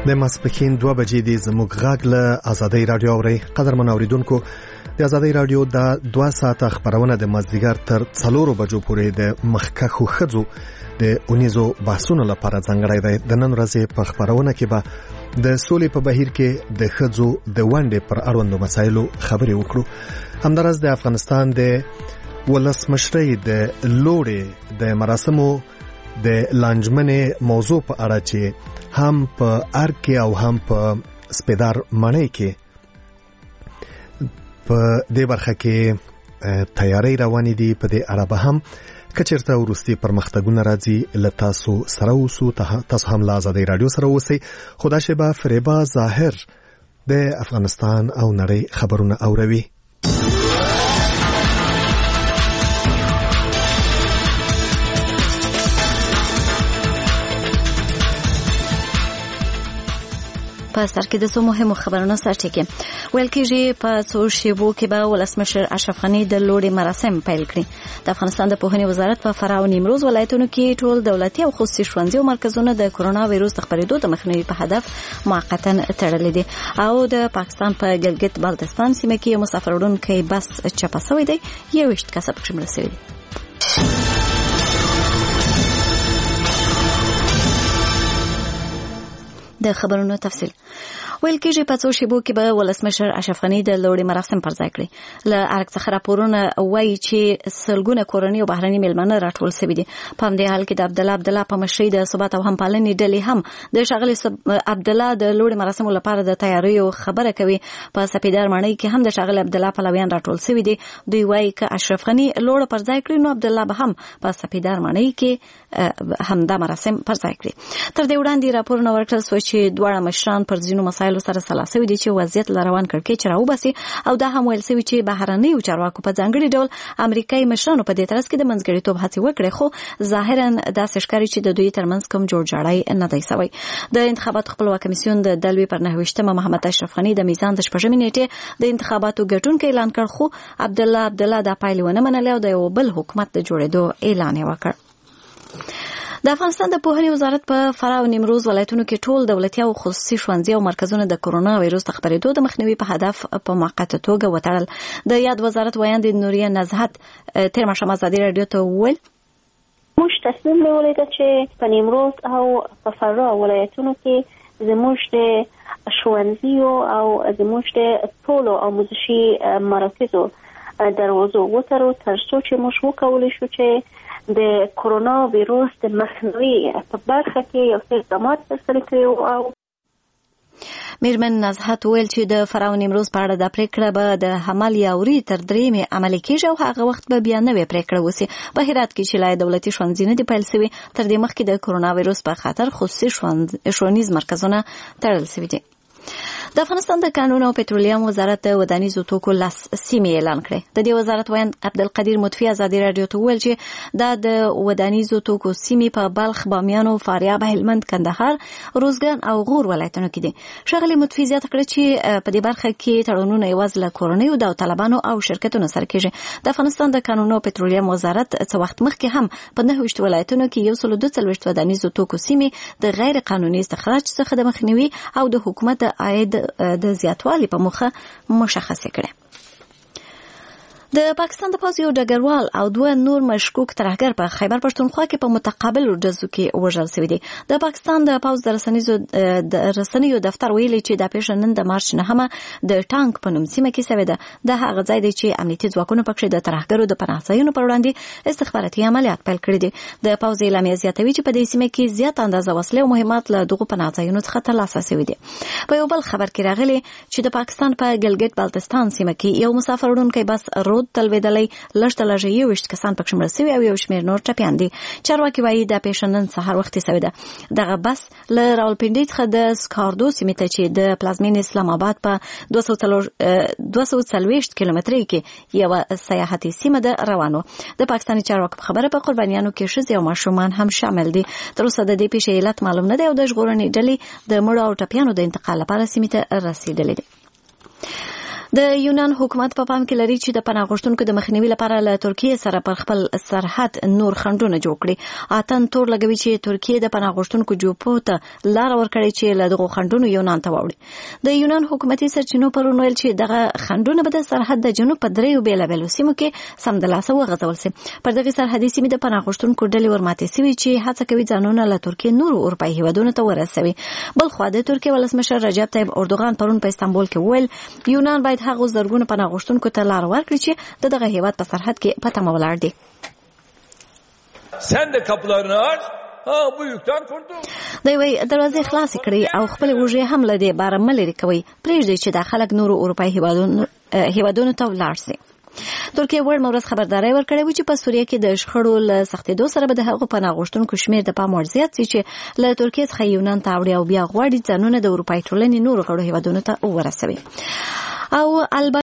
د ماسپښین 2 بجې د زموږ غږ له آزادۍ رادیو اوري. قدرمن اوریدونکو، د آزادۍ رادیو د 2 ساعته خبرونه د مازدیګر تر 4 بجو پورې د مخکښو ښځو د اونیزو بحثونو لپاره ځانګړی دی. د نن ورځې په خبرونه کې به د سولې په بهیر کې د ښځو د ونډې پر اړوندو مسایلو خبرې وکړو. همداراز د افغانستان د ولسمشرۍ د لوړې د مراسمو د لانجمنې موضوع په اړه چې هم په ارګ کې او هم په سپیدار ماڼۍ کې په دې برخه کې تیاری روانې دي. په دې اړه به هم کچرته وروستي پرمختګونه راځي له تاسو سره اوسو. تاسو هم له آزادۍ رادیو سره اوسئ. خدا شبه فریبا ظاهر د افغانستان او نړۍ خبرونه اوروي. په سر کې د څو مهمو خبرونو سرټکی ویل کېږي. په څو شیبو کې به ولسمشر اشرف غني د لوړې مراسم پیل کړي. د افغانستان د پوهنې وزارت په فراه او نیمروز ولایتونو کې ټول دولتي او خصوصي ښوونځي او مرکزونه د کرونا وایروس د خپرېدو د مخنیوي په هدف موقتا تړلي دي. او د پاکستان په ګلګت بلتستان سیمه کې مسافر وړونکی بس چپه شوی دی. 21 کسه پکې مړه شوي دي. د خبرونو تفصیل ویل کېږي. په څو شیبو کې به ولسمشر اشرف غني د لوړې مراسم پر ځای کړي. له ارګ څخه راپورونه وایي چې سلګونه کورنۍ او بهرني میلمانه راټول شوي دي. په همدې حال کې د عبدالله په مشرۍ د ثبات او همپالنې ډلې هم د ښاغلي عبدالله د لوړې مراسمو لپاره د تیاریو خبره کوي. په سپیدار ماڼۍ کې هم د ښاغلي عبدالله پلویان راټول شوي دي. دوی وایي که اشرف غني لوړه پر ځای کړي نو عبدالله به هم په سپیدار ماڼۍ کې همدا مراسم پر ځای کړي. تر دې وړاندې راپورونه ورکړل شوي چې دواړه مشران پر ځینو مسایلو سره سلا شوي دي چې وضعیت له روان کړکېچ راوباسي. او دا هم ویل شوي چې بهرنیو چارواکو په ځانګړي ډول امریکایي مشرانو په دې ترڅ کې د منځګړیتوب هڅې وکړې، خو ظاهرا داسې ښکاري چې د دوی ترمنځ کوم جوړجاړی نه دی شوی. د انتخاباتو خپلواک کمیسیون د دلوي پر 29 محمد اشرف غني د میزان د 8 نیټې د انتخاباتو ګټونکي اعلان کړ، خو عبدالله د پایلې ونه منلې او د یو بل حکومت د جوړېدو اعلان یې وکړ. د افغانستان د پوهنې وزارت په فراه او نیمروز ولایتونو کې ټول دولتي او خصوصي ښوونځي او مرکزونه د کرونا وایروس د خپرېدو د مخنیوي په هدف په موقته توګه وتړل. د یاد وزارت ویاند نوریه نزهت تیر ماښام آزادۍ رادیو ته وویل موږ تصمیم نیولی ده چې په نیمروز او په فراه ولایتونو کې زموږ د ښوونځیو او زموږ د ټولو آموزشي مراکزو دروازو وتړو تر څو چې موږ وکولی شو چې د کرونا ویروس د مخنیوي په برخه کې یو څه اقدامات ترسره کړو. او میرمن نزهت ویل چې د فراه او نیمروز په اړه د پریکړه به د حمل یاوري تر 3 عملي کېږي او هغه وخت به بیا نوې پریکړه وسی. په هرات کې چې لای دولتي ښوونځي نه دی پیل شوی، تر دې مخکې د کرونا وایروس په خاطر خصوصي ښوونیز مرکزونه تړل شوي دي. د افغانستان د کانونو او پټرولیم وزارت د ودانیزو توکو لس سیمې اعلان کړې. د دې وزارت ویاند عبدالقدیر مطفی آزادۍ رادیو ته وویل چې دا د ودانیزو توکو سیمې په بلخ، بامیان او فاریاب، هلمند، کندهار، روزګان او غور ولایتونو کې دي. ښاغلي مطفی زیاته کړه چې په دې برخه کې تړونونه یوازې له کورنیو داوطلبانو او شرکتونو سره کېږي. د افغانستان د کانونو او پټرولیم وزارت څه وخت مخکې هم په 29 ولایتونو کې 142 ودانیزو توکو سیمې د غیر قانوني استخراج څخه د مخنیوي او د حکومت عاید د زیاتوالي په موخه مشخصه کړه. د پاکستان د پوځ یو ډګروال او 2 نور مشکوک ترهګر په خیبر پښتونخوا کې په متقابل ډزو کې وژل شوي دي. د پاکستان د پوځ د رسنیو دفتر ویلي چې د پیښنن د مارچ 9 د ټانک په نوم سیمه کې شوی ده. د هغه ځای دی چې امنیتي ځواکونو پکې د ترهګرو د پناه ځایونو پر وړاندې استخباراتي عملیات پیل کړي دي. د پوځ اعلامیه زیاتوي چې په دې سیمه کې زیات اندازه وسلې او مهمات له دغه پناه ځایونو څخه ترلاسه شوي دي. په یو بل خبر کې راغلي چې د پاکستان په ګلګت بلتستان سیمه کې یو مسافر وړونکی بس تلویدلې لږ 21 کسان پکې مړه شوي او یو شمېر نور ټپیان دي. چارواکي وایي د پیښنن سهار وخت شوی ده. دغه بس له راولپنډي څخه د سکاردو سیمې ته چې د پلازمین اسلام آباد په 240 کیلومترۍ کې یو سیاحتي سیمه ده روانو. د پاکستاني چارواکو خبره په قربانیانو کې ښځې او ماشومان هم شامل دي. تر اوسه د دې پیښې علت معلوم نه دی او د ژغورنې ډلې د مړو او ټپیانو د انتقال لپاره سیمې ته رسیدلې دي. د یونان حکومت په پام کې لري چې د پناه غوښتونکو د مخنیوي لپاره له ترکیه سره پر خپل سرحد نور خنډونه جوړ کړي. اتن تور لګوي چې ترکیه د پناه غوښتونکو جوپو ته لار ورکړي چې له دغو خنډونو یونان ته واوړي. د یونان حکومتي سرچینو پرون ویل چې دغه خنډونه به د سرحد د جنوب په دریو بیلابیلو سیمو کې سمدلاسه وغځول شي. پر دغه سرحدي سیمې د پناه غوښتونکو ډلې ورماتې شوي چې هڅه کوي ځانونه له ترکیه نورو اروپایي هیوادونو ته ورسوي. بل خو د ترکیه ولسمشر رجب طیب اردوغان پرون په استانبول کې ویل یونان باید هغه زرګونه پناه غوښتونکو ته لار ورکړي چې د دغه هیواد په سرحد کې په تمه ولاړ دي. Sen de kapılarını aç. Bu yükten kurtul. دوی دروازې خلاصې کړي او خپل وجې هم له دې باره ملري کوي. پرېږدي چې د خلک نورو اروپایي هیوادونو ته ولاړ شي. ترکیه وړ مورز خبرداري ورکړې و چې په سوریه کې د شخړو له سختېدو سره به د هغو پناه غوښتونکو شمېر د پام وړ زیات شي چې له ترکیه څخه یونان ته اوړي او بیا غواړي ځانونه د اروپایي ټولنې نورو غړو هیوادونو ته ورسوي. او